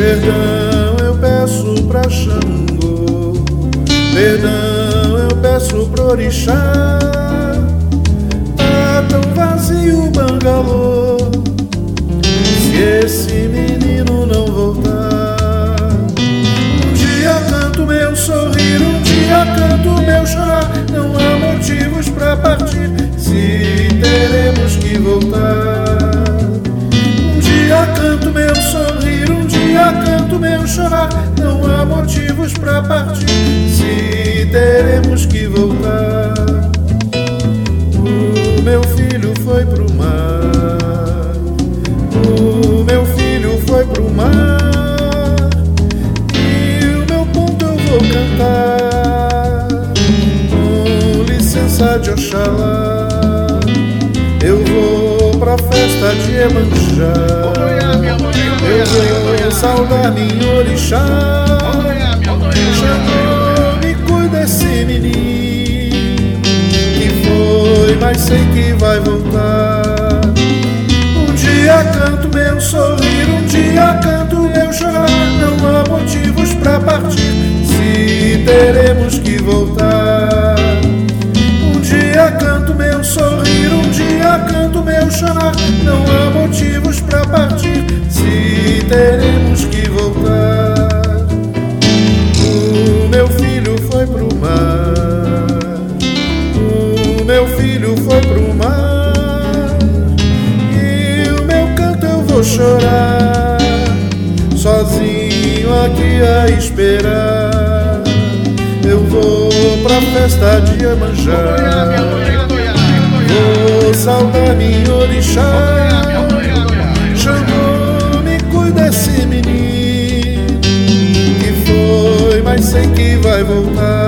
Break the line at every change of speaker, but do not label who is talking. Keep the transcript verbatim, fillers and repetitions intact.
Perdão eu peço pra Xangô, perdão eu peço pro orixá. Tá tão vazio o bangalô, se esse menino não voltar. Um dia canto meu sorrir, um dia canto meu chorar. Não há motivos pra partir, se teremos que voltar. Um dia canto meu sorrir, um dia canto meu chorar. Não há motivos pra partir, se teremos que voltar. O meu filho foi pro mar, o meu filho foi pro mar, e o meu ponto eu vou cantar, com licença de Oxalá. Eu vou pra festa de Iemanjá, eu vou saudar minha orixá. Xangô, me cuida desse menino que foi, mas sei que vai voltar. Um dia canto meu sorrir, um dia canto meu chorar. Não há motivos pra partir, se teremos que voltar. Um dia canto meu sorrir, um dia canto meu chorar. Não há motivos pra partir, se teremos que voltar. O meu filho foi pro mar, o meu filho foi pro mar, e o meu canto eu vou chorar, sozinho aqui a esperar. Eu vou pra festa de Iemanjá, vou saudar minha orixá. Xangô, me cuida desse menino que foi, mas sei que vai voltar.